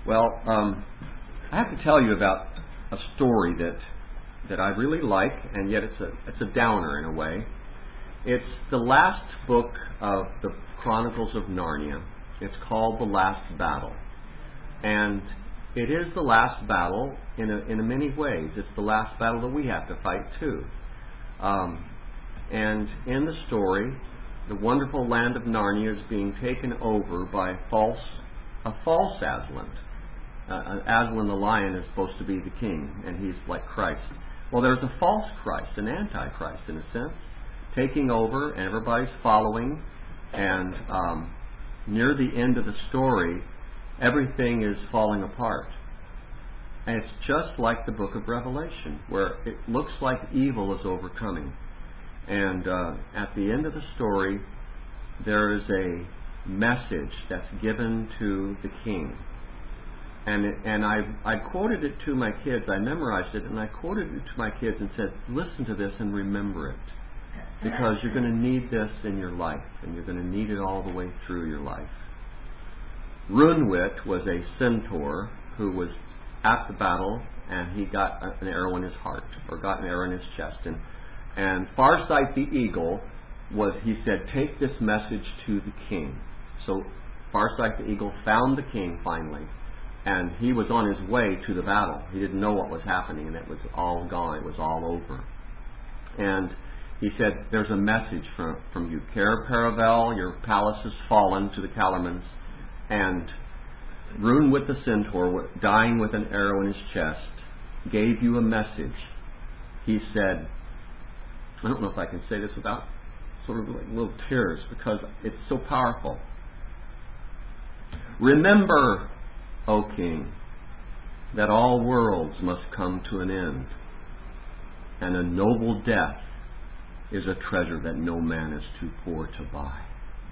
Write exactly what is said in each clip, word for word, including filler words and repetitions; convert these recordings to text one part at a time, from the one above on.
Well, um, I have to tell you about a story that that I really like, and yet it's a it's a downer in a way. It's the last book of the Chronicles of Narnia. It's called The Last Battle, and it is the last battle in a, in many ways. It's the last battle that we have to fight too. Um, and in the story, the wonderful land of Narnia is being taken over by false a false Aslan. Uh, Aslan the lion is supposed to be the king, and he's like Christ. Well, there's a false Christ, an antichrist in a sense, taking over, and everybody's following. And um, near the end of the story, everything is falling apart. And it's just like the book of Revelation, where it looks like evil is overcoming. And uh, at the end of the story, there is a message that's given to the king. And it, and I I quoted it to my kids. I memorized it, and I quoted it to my kids and said, listen to this and remember it. Because you're going to need this in your life, and you're going to need it all the way through your life. Runwit was a centaur who was at the battle, and he got an arrow in his heart, or got an arrow in his chest. And, and Farsight the eagle was, he said, take this message to the king. So Farsight the eagle found the king finally, and he was on his way to the battle. He didn't know what was happening, and it was all gone. It was all over. And he said, there's a message from, from you. Cair Paravel, your palace has fallen to the Calormens, and Runwit the centaur, dying with an arrow in his chest, gave you a message. He said, I don't know if I can say this without sort of like little tears, because it's so powerful. Remember, O king, that all worlds must come to an end, and a noble death is a treasure that no man is too poor to buy.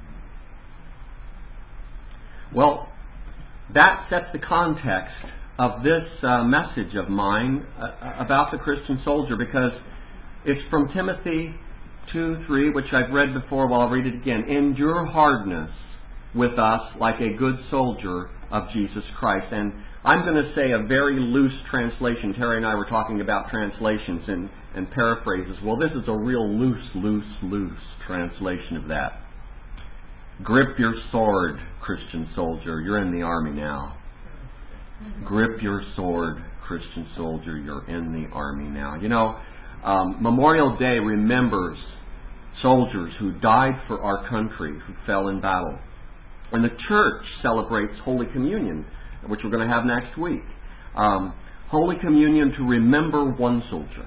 Well, that sets the context of this uh, message of mine uh, about the Christian soldier, because it's from Timothy two three, which I've read before. Well, I'll read it again. Endure hardness with us like a good soldier of Jesus Christ. And I'm going to say a very loose translation. Terry and I were talking about translations and, and paraphrases. Well, this is a real loose, loose, loose translation of that. Grip your sword, Christian soldier. You're in the army now. Grip your sword, Christian soldier. You're in the army now. You know, um, Memorial Day remembers soldiers who died for our country, who fell in battle. And the church celebrates Holy Communion, which we're going to have next week. Um, Holy Communion to remember one soldier.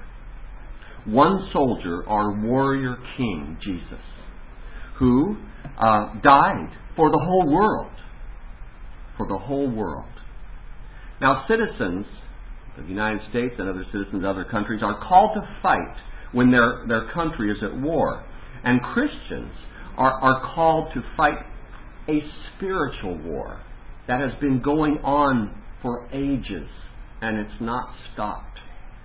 One soldier, our warrior king, Jesus, who uh, died for the whole world. For the whole world. Now, citizens of the United States and other citizens of other countries are called to fight when their, their country is at war. And Christians are, are called to fight a spiritual war that has been going on for ages, and it's not stopped.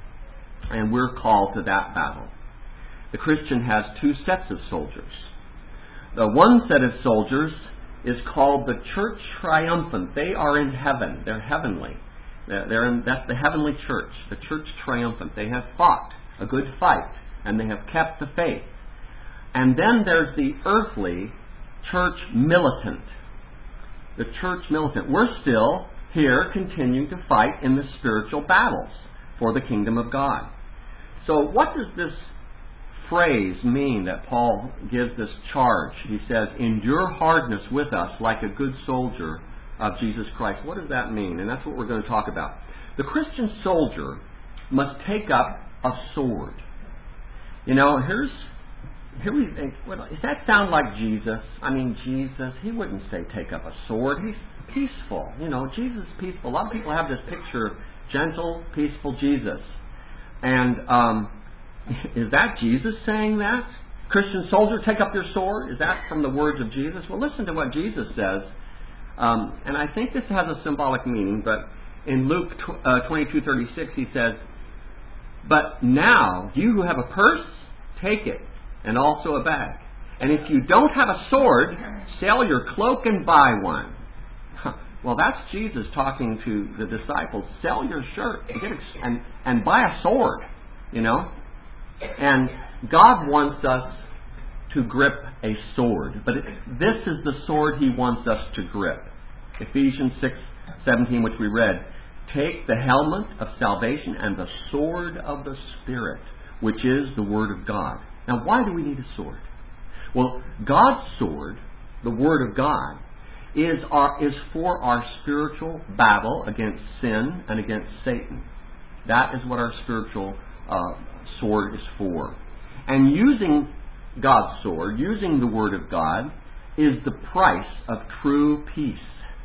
And we're called to that battle. The Christian has two sets of soldiers. The one set of soldiers is called the church triumphant. They are in heaven. They're heavenly. They're in, that's the heavenly church, the church triumphant. They have fought a good fight, and they have kept the faith. And then there's the earthly church militant. The church militant. We're still here continuing to fight in the spiritual battles for the kingdom of God. So what does this phrase mean that Paul gives this charge? He says, endure hardness with us like a good soldier of Jesus Christ. What does that mean? And that's what we're going to talk about. The Christian soldier must take up a sword. You know, here's here we think, well, does that sound like Jesus? I mean, Jesus, he wouldn't say take up a sword. He's peaceful. You know, Jesus is peaceful. A lot of people have this picture of gentle, peaceful Jesus. And um, is that Jesus saying that? Christian soldier, take up your sword? Is that from the words of Jesus? Well, listen to what Jesus says. Um, and I think this has a symbolic meaning, but in Luke twenty-two thirty-six he says, but now, you who have a purse, take it, and also a bag. And if you don't have a sword, sell your cloak and buy one. Well, that's Jesus talking to the disciples. Sell your shirt and, get a, and, and buy a sword, you know. And God wants us to grip a sword. But it, this is the sword He wants us to grip. Ephesians six seventeen, which we read, take the helmet of salvation and the sword of the Spirit, which is the Word of God. Now, why do we need a sword? Well, God's sword, the Word of God, is our is for our spiritual battle against sin and against Satan. That is what our spiritual uh, sword is for. And using God's sword, using the Word of God, is the price of true peace.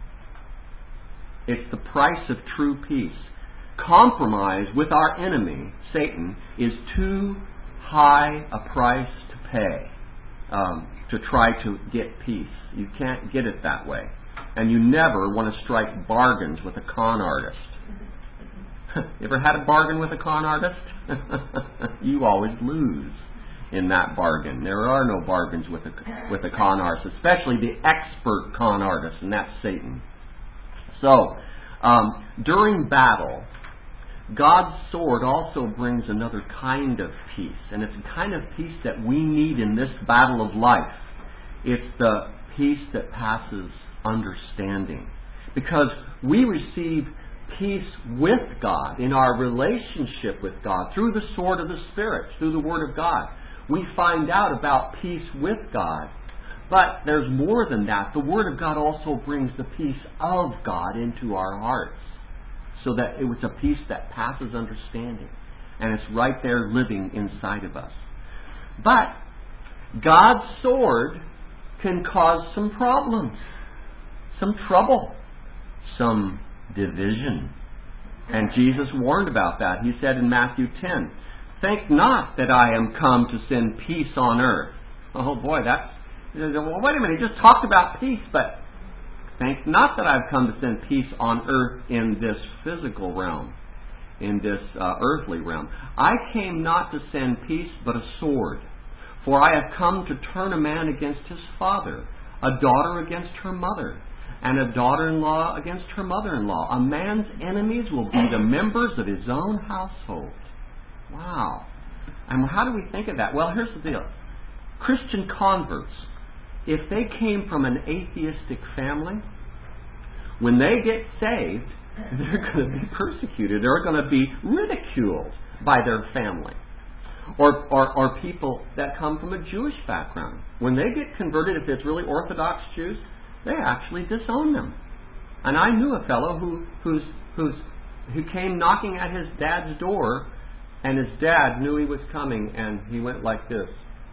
It's the price of true peace. Compromise with our enemy, Satan, is too high a price to pay um, to try to get peace. You can't get it that way. And you never want to strike bargains with a con artist. You ever had a bargain with a con artist? You always lose in that bargain. There are no bargains with a, with a con artist, especially the expert con artist, and that's Satan. So, um, during battle, God's sword also brings another kind of peace, and it's a kind of peace that we need in this battle of life. It's the peace that passes understanding, because we receive peace with God in our relationship with God through the sword of the Spirit, through the Word of God. We find out about peace with God, but there's more than that. The Word of God also brings the peace of God into our hearts, so that it was a peace that passes understanding, and it's right there living inside of us. But God's sword can cause some problems, some trouble, some division. And Jesus warned about that. He said in Matthew ten, think not that I am come to send peace on earth. Oh boy, that's, well, wait a minute, he just talked about peace, but think not that I've come to send peace on earth in this physical realm, in this uh, earthly realm. I came not to send peace, but a sword. For I have come to turn a man against his father, a daughter against her mother, and a daughter-in-law against her mother-in-law. A man's enemies will be the members of his own household. Wow. And how do we think of that? Well, here's the deal. Christian converts, if they came from an atheistic family, when they get saved, they're going to be persecuted. They're going to be ridiculed by their family. Or, or, or people that come from a Jewish background. When they get converted, if it's really Orthodox Jews, they actually disown them. And I knew a fellow who who's, who's, who came knocking at his dad's door, and his dad knew he was coming, and he went like this,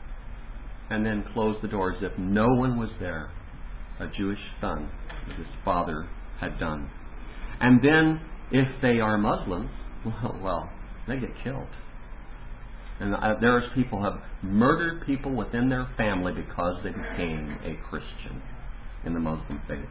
and then closed the door as if no one was there. A Jewish son, as his father had done. And then, if they are Muslims, well, well they get killed. And uh, there's people who have murdered people within their family because they became a Christian in the Muslim faith.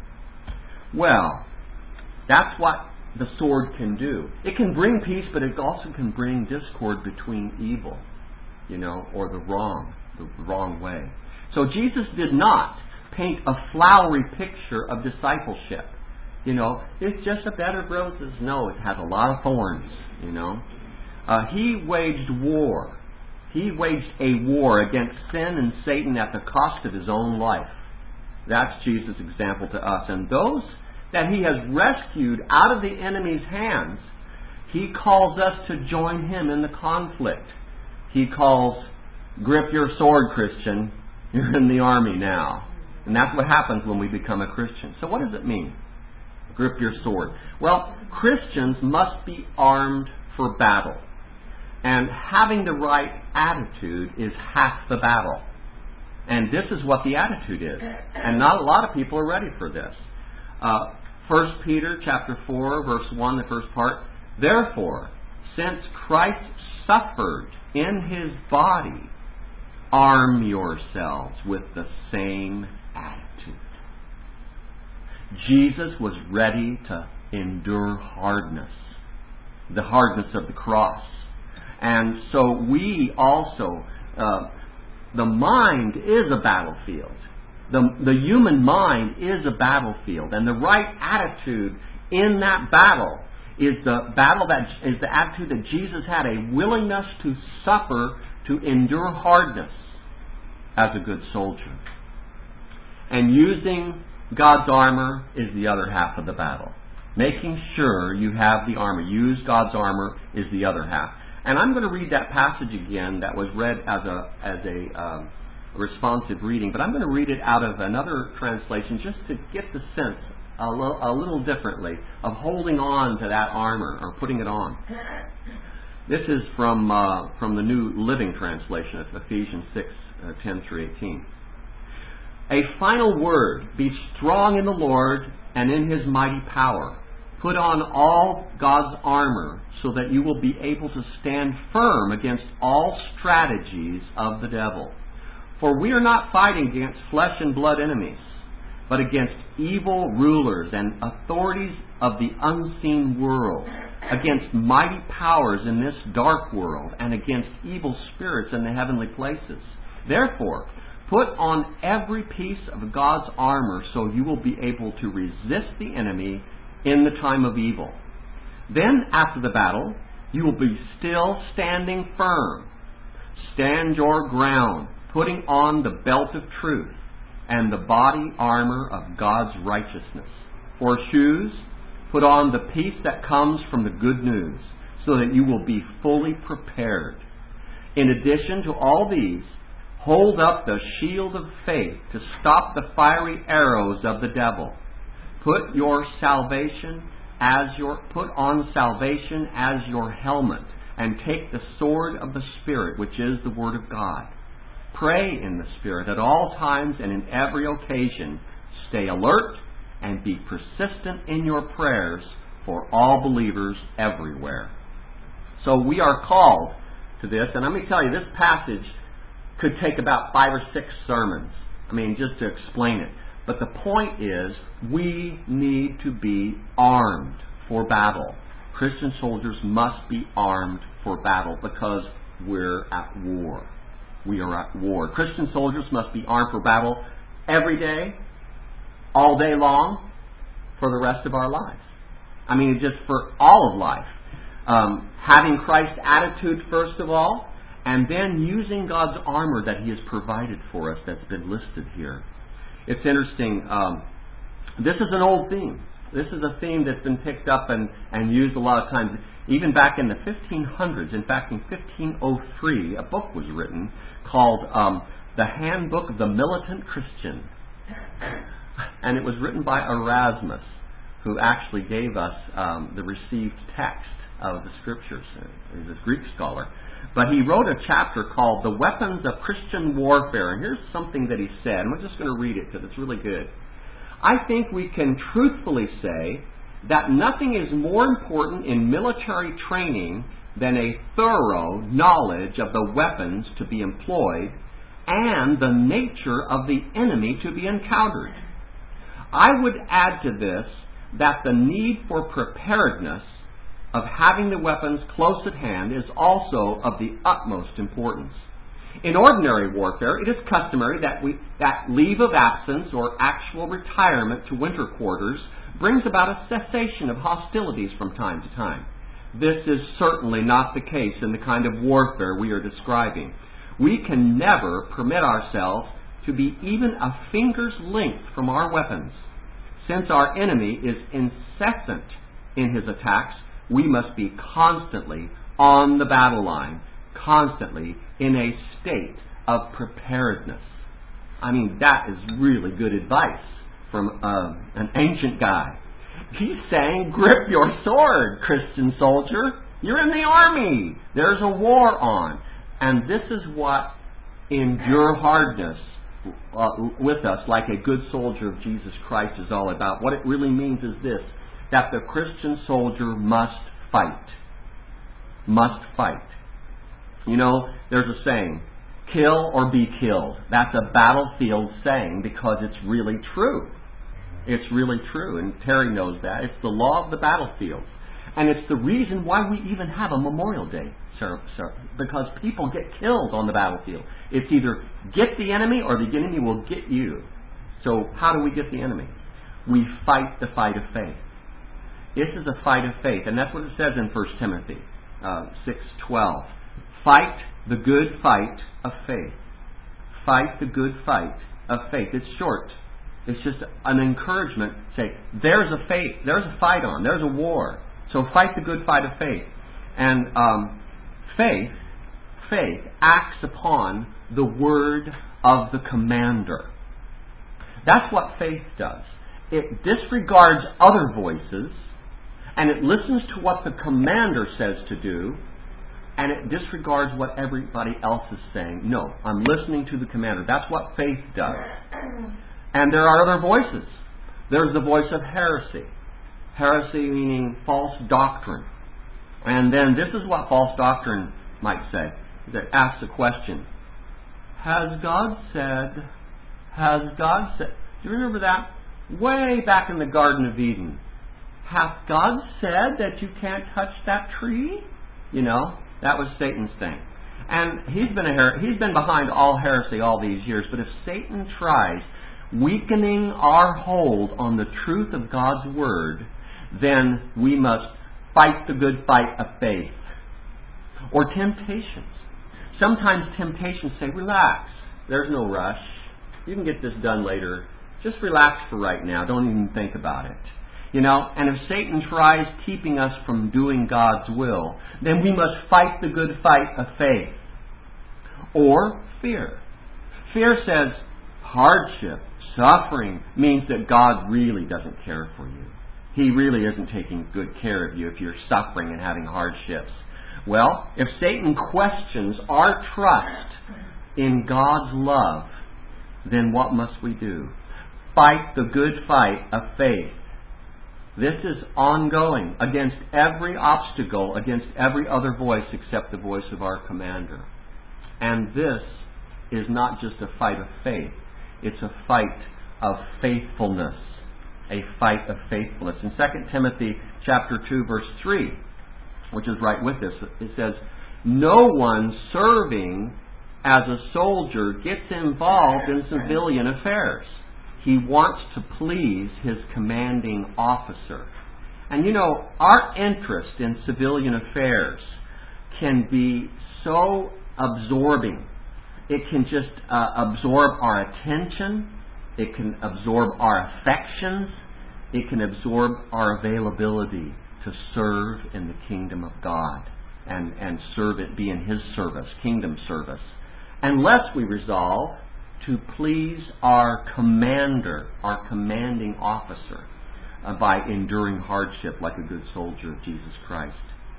Well, that's what the sword can do. It can bring peace, but it also can bring discord between evil, you know, or the wrong, the wrong way. So Jesus did not paint a flowery picture of discipleship. You know, it's just a bed of roses. No, it has a lot of thorns, you know. Uh, he waged war. He waged a war against sin and Satan at the cost of his own life. That's Jesus' example to us. And those that he has rescued out of the enemy's hands, he calls us to join him in the conflict. He calls, grip your sword, Christian. You're in the army now. And that's what happens when we become a Christian. So what does it mean? Grip your sword. Well, Christians must be armed for battle. And having the right attitude is half the battle. And this is what the attitude is. And not a lot of people are ready for this. Uh, First Peter chapter four, verse one, the first part. Therefore, since Christ suffered in his body, arm yourselves with the same attitude. Jesus was ready to endure hardness, the hardness of the cross. And so we also, uh, the mind is a battlefield. The, the human mind is a battlefield, and the right attitude in that battle is the battle that is the attitude that Jesus had, a willingness to suffer, to endure hardness as a good soldier. And using God's armor is the other half of the battle. Making sure you have the armor, use God's armor, is the other half. And I'm going to read that passage again that was read as a as a um, responsive reading, but I'm going to read it out of another translation just to get the sense a little, a little differently of holding on to that armor or putting it on. This is from uh, from the New Living Translation of Ephesians six, uh, ten through eighteen. A final word: be strong in the Lord and in His mighty power. Put on all God's armor so that you will be able to stand firm against all strategies of the devil. For we are not fighting against flesh and blood enemies, but against evil rulers and authorities of the unseen world, against mighty powers in this dark world, and against evil spirits in the heavenly places. Therefore, put on every piece of God's armor so you will be able to resist the enemy in the time of evil. Then, after the battle, you will be still standing firm. Stand your ground, putting on the belt of truth and the body armor of God's righteousness. For shoes, put on the peace that comes from the good news, so that you will be fully prepared. In addition to all these, hold up the shield of faith to stop the fiery arrows of the devil. Put your salvation as your put on salvation as your helmet, and take the sword of the Spirit, which is the Word of God. Pray in the Spirit at all times and in every occasion. Stay alert and be persistent in your prayers for all believers everywhere. So we are called to this, and let me tell you, this passage could take about five or six sermons. I mean, just to explain it. But the point is, we need to be armed for battle. Christian soldiers must be armed for battle because we're at war. We are at war. Christian soldiers must be armed for battle every day, all day long, for the rest of our lives. I mean, just for all of life. Um, having Christ's attitude, first of all, and then using God's armor that He has provided for us that's been listed here. It's interesting. Um, this is an old theme. This is a theme that's been picked up and, and used a lot of times. Even back in the fifteen hundreds, in fact in fifteen oh three, a book was written called um, The Handbook of the Militant Christian. And it was written by Erasmus, who actually gave us um, the received text of the Scriptures. He's a Greek scholar. But he wrote a chapter called The Weapons of Christian Warfare. And here's something that he said. And we're just going to read it because it's really good. I think we can truthfully say that nothing is more important in military training than a thorough knowledge of the weapons to be employed and the nature of the enemy to be encountered. I would add to this that the need for preparedness of having the weapons close at hand is also of the utmost importance. In ordinary warfare, it is customary that, we, that leave of absence or actual retirement to winter quarters brings about a cessation of hostilities from time to time. This is certainly not the case in the kind of warfare we are describing. We can never permit ourselves to be even a finger's length from our weapons. Since our enemy is incessant in his attacks, we must be constantly on the battle line, constantly in a state of preparedness. I mean, that is really good advice from uh, an ancient guy. He's saying, grip your sword, Christian soldier. You're in the army. There's a war on. And this is what endure hardness uh, with us, like a good soldier of Jesus Christ, is all about. What it really means is this, that the Christian soldier must fight. Must fight. You know, there's a saying, kill or be killed. That's a battlefield saying because it's really true. It's really true, and Terry knows that. It's the law of the battlefield. And it's the reason why we even have a Memorial Day, sir, sir, because people get killed on the battlefield. It's either get the enemy or the enemy will get you. So how do we get the enemy? We fight the fight of faith. This is a fight of faith, and that's what it says in First Timothy uh, six twelve. Fight the good fight of faith. Fight the good fight of faith. It's short. It's just an encouragement. Say, there's a faith. There's a fight on. There's a war. So fight the good fight of faith. And um, faith, faith acts upon the word of the commander. That's what faith does. It disregards other voices, and it listens to what the commander says to do, and it disregards what everybody else is saying. No, I'm listening to the commander. That's what faith does. And there are other voices. There's the voice of heresy. Heresy meaning false doctrine. And then this is what false doctrine might say. It asks a question. Has God said, has God said, do you remember that? Way back in the Garden of Eden. Hath God said that you can't touch that tree? You know, that was Satan's thing. And he's been a her- he's been behind all heresy all these years. But if Satan tries weakening our hold on the truth of God's Word, then we must fight the good fight of faith. Or temptations. Sometimes temptations say, relax, there's no rush. You can get this done later. Just relax for right now. Don't even think about it. You know, and if Satan tries keeping us from doing God's will, then we must fight the good fight of faith. Or fear. Fear says hardship, suffering means that God really doesn't care for you. He really isn't taking good care of you if you're suffering and having hardships. Well, if Satan questions our trust in God's love, then what must we do? Fight the good fight of faith. This is ongoing against every obstacle, against every other voice except the voice of our commander. And this is not just a fight of faith. It's a fight of faithfulness. A fight of faithfulness. In Second Timothy chapter two, verse three, which is right with this, it says, no one serving as a soldier gets involved in civilian affairs. He wants to please his commanding officer. And you know, our interest in civilian affairs can be so absorbing. It can just uh, absorb our attention. It can absorb our affections. It can absorb our availability to serve in the kingdom of God and, and serve it, be in His service, kingdom service. Unless we resolve to please our commander, our commanding officer, uh, by enduring hardship like a good soldier of Jesus Christ.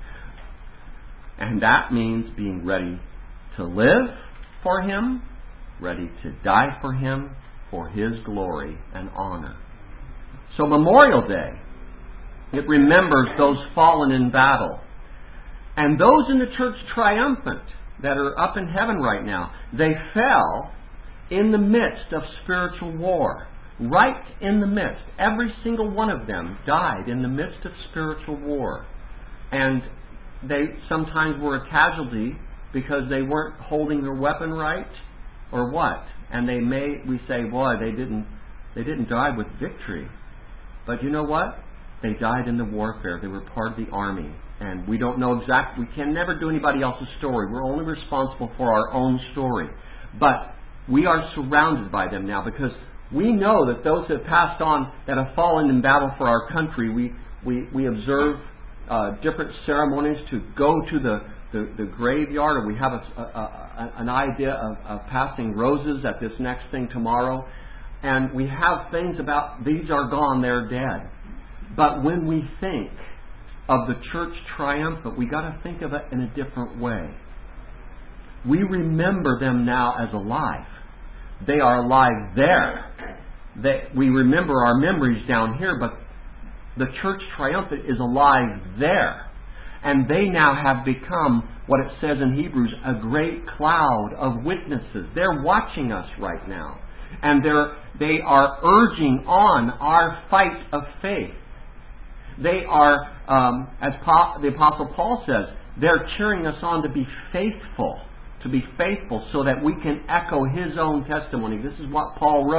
And that means being ready to live for Him, ready to die for Him, for His glory and honor. So Memorial Day, it remembers those fallen in battle. And those in the church triumphant that are up in heaven right now, they fell in the midst of spiritual war. Right in the midst. Every single one of them died in the midst of spiritual war. And they sometimes were a casualty because they weren't holding their weapon right, or what? And they may, we say, boy, they didn't, they didn't die with victory. But you know what? They died in the warfare. They were part of the army. And we don't know exactly, we can never do anybody else's story. We're only responsible for our own story. But we are surrounded by them now because we know that those that have passed on, that have fallen in battle for our country, we, we, we observe uh, different ceremonies to go to the, the, the graveyard, or we have a, a, a, an idea of, of passing roses at this next thing tomorrow. And we have things about, these are gone, they're dead. But when we think of the church triumphant, we got to think of it in a different way. We remember them now as alive. They are alive there. They, we remember our memories down here, but the church triumphant is alive there. And they now have become, what it says in Hebrews, a great cloud of witnesses. They're watching us right now. And they're, they are urging on our fight of faith. They are, um, as pa- the Apostle Paul says, they're cheering us on to be faithful. To be faithful so that we can echo his own testimony. This is what Paul wrote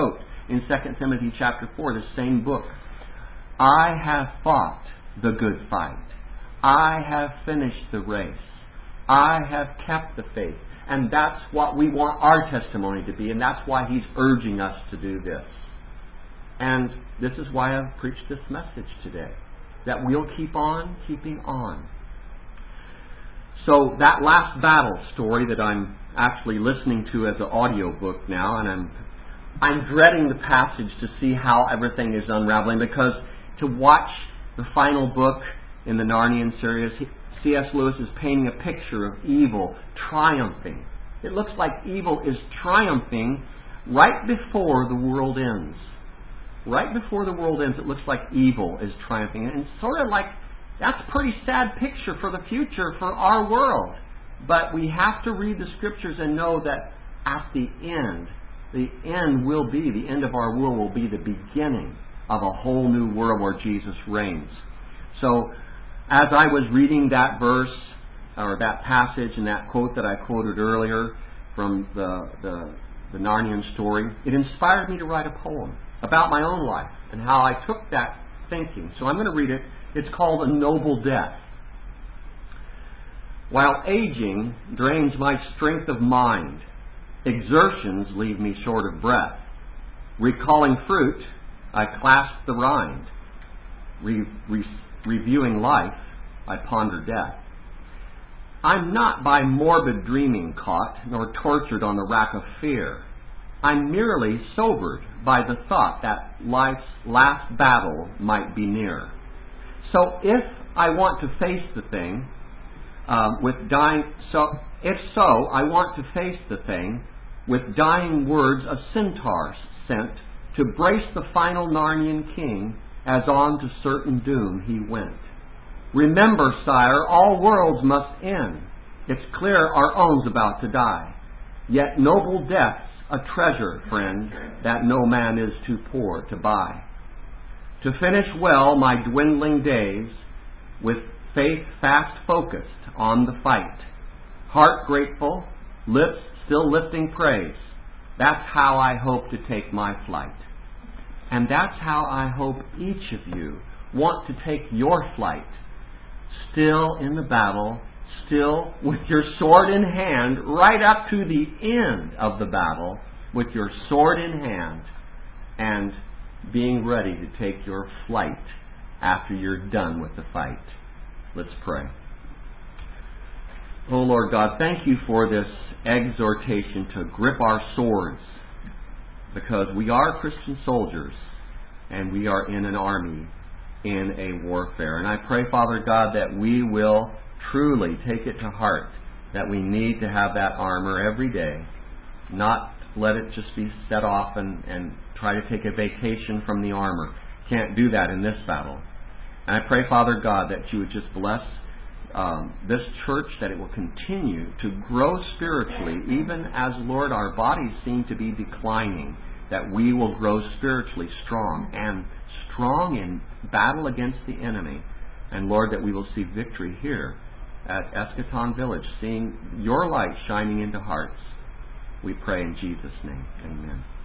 in Second Timothy chapter four, the same book. I have fought the good fight. I have finished the race. I have kept the faith. And that's what we want our testimony to be, and that's why he's urging us to do this. And this is why I've preached this message today, that we'll keep on keeping on. So that last battle story that I'm actually listening to as an audio book now, and I'm I'm dreading the passage to see how everything is unraveling, because to watch the final book in the Narnian series, C S Lewis is painting a picture of evil triumphing. It looks like evil is triumphing right before the world ends. Right before the world ends, it looks like evil is triumphing. And it's sort of like, that's a pretty sad picture for the future for our world. But we have to read the Scriptures and know that at the end, the end will be, the end of our world will be the beginning of a whole new world where Jesus reigns. So, as I was reading that verse, or that passage and that quote that I quoted earlier from the, the, the Narnian story, it inspired me to write a poem about my own life and how I took that thinking. So I'm going to read it. It's called A Noble Death. While aging drains my strength of mind, exertions leave me short of breath. Recalling fruit, I clasp the rind. Re- re- reviewing life, I ponder death. I'm not by morbid dreaming caught, nor tortured on the rack of fear. I'm merely sobered by the thought that life's last battle might be near. So if I want to face the thing, uh, with dying, so if so, I want to face the thing with dying words a centaur sent to brace the final Narnian king as on to certain doom he went. Remember, sire, all worlds must end. It's clear our own's about to die. Yet noble death's a treasure, friend, that no man is too poor to buy. To finish well my dwindling days, with faith fast focused on the fight, heart grateful, lips still lifting praise, that's how I hope to take my flight. And that's how I hope each of you want to take your flight, still in the battle, still with your sword in hand, right up to the end of the battle, with your sword in hand, and being ready to take your flight after you're done with the fight. Let's pray. Oh Lord God, thank you for this exhortation to grip our swords, because we are Christian soldiers and we are in an army, in a warfare. And I pray, Father God, that we will truly take it to heart that we need to have that armor every day, not let it just be set off and, and try to take a vacation from the armor. Can't do that in this battle. And I pray, Father God, that you would just bless um, this church, that it will continue to grow spiritually, even as, Lord, our bodies seem to be declining, that we will grow spiritually strong and strong in battle against the enemy. And, Lord, that we will see victory here at Eschaton Village, seeing your light shining into hearts. We pray in Jesus' name. Amen.